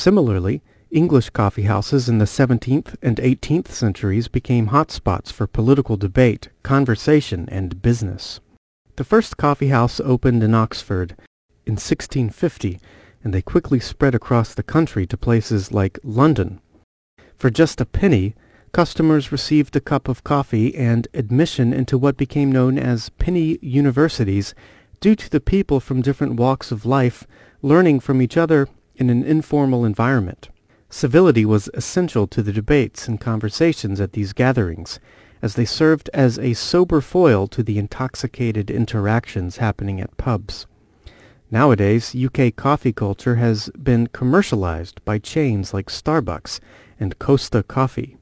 Similarly, English coffeehouses in the 17th and 18th centuries became hotspots for political debate, conversation, and business. The first coffeehouse opened in Oxford in 1650, and they quickly spread across the country to places like London. For just a penny, customers received a cup of coffee and admission into what became known as penny universities due to the people from different walks of life learning from each other in an informal environment. Civility was essential to the debates and conversations at these gatherings, as they served as a sober foil to the intoxicated interactions happening at pubs. Nowadays, UK coffee culture has been commercialized by chains like Starbucks and Costa Coffee.